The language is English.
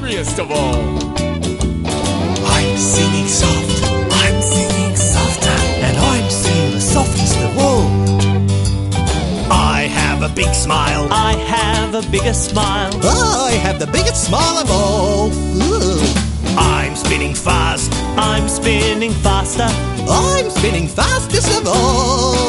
angriest of all. I'm singing soft, I'm singing softer, and I'm singing the softest of all. I have a big smile, I have a bigger smile. I have the biggest smile of all. Ooh. I'm spinning fast, I'm spinning faster. I'm spinning fastest of all.